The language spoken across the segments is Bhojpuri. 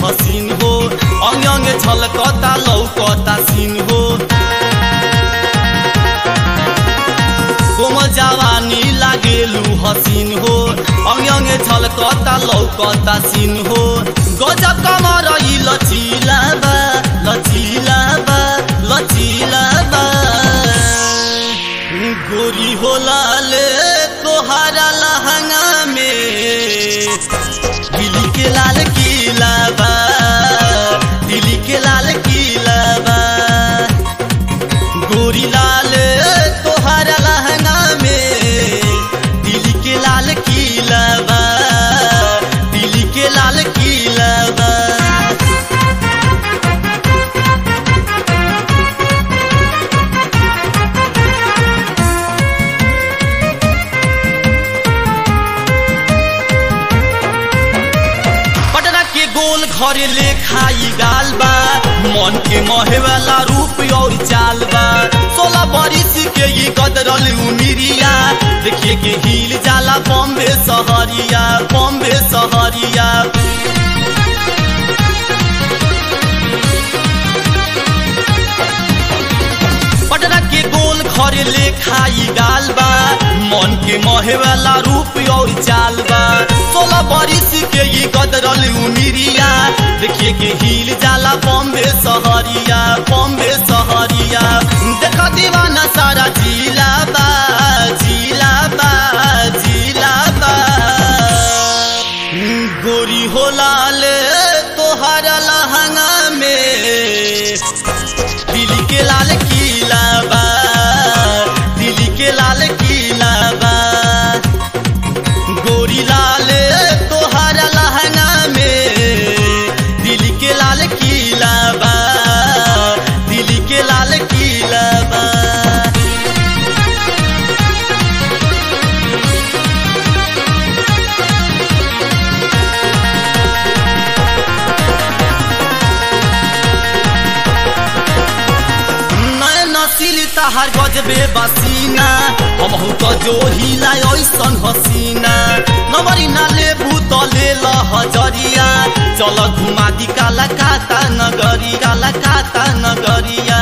हसीन हो अंग अंग छलकता लौकता सीन हो कोमल जवानी लागेलू हसीन हो अंग अंग छलकता लौकता सीन हो गजब कमर लचीला बा लचीला बा लचीला बा गोरी हो लाले तोहारा लहंगा में दिल्ली के लाल किला बा दिल्ली के लाल किला बा गोरी लाल तोहारा लहंगा में दिल्ली के लाल किला बा दिल्ली के लाल किला बा गोल घरे ले खाई गाल बा मन के महे वाला रूप और चाल बा 16 बरिस के ये गदरल उमिरिया देखिए के हिल जाला बॉम्बे शहरिया बॉम्बे शहरिया पटना के गोल घरे ले खाई गाल बा मन के महे वाला रूप और चाल बा 16 बरिस के ये गदरल उमिरिया देखिए के हिल जाला बॉम्बे शहरिया बॉम्बे शहरिया देखा दीवाना सारा जिला बा जिला बा जिला बा गोरी हो लाले तोहारा लहंगा में दिल्ली के लाल किला बा दिल्ली के लाल किला बा गोरी लाल तोहारा लहंगा में दिल्ली के लाल किला बा दिल्ली के लाल किला बा नसीली तहार गजबे बसीना हमहू तो जो हिला ऐसन हसीना नमरी ना लेबू तो ले हजरिया चल घुमा दी काला काता नगरी काला काता नगरिया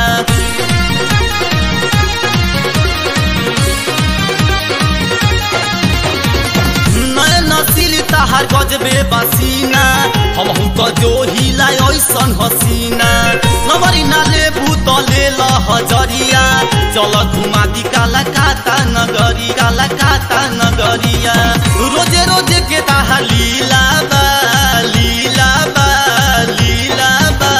नसीली तहार गजबे बसीना हमहू तो जो हिला ऐसन हसीना नमरी ना लेबू तो ले हजरिया चल घुमा दी काला काता नगरी काला काता नगरिया रोजे रोजे के ताहा लीला बा लीला बा लीला बा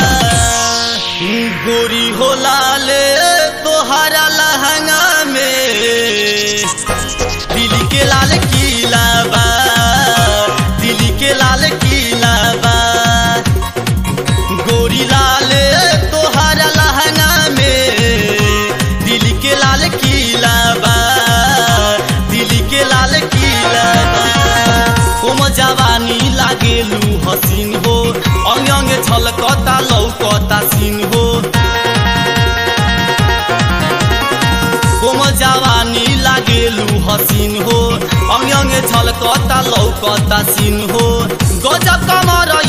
गोरी हो लाले तोहारा लहंगा में दिल्ली के लाल किला बा दिल्ली के लाल किला बा गोरी लाल तोहारा लहंगा में दिल्ली के लाल किला बा दिल्ली के लाल किला बा कोमल जवानी लागेलू हसीन हो अंग अंग छलकता लौकता सीन हो कोमल जवानी लागेलू हसीन हो अंग अंग छलकता लौकता सीन हो गजब कमर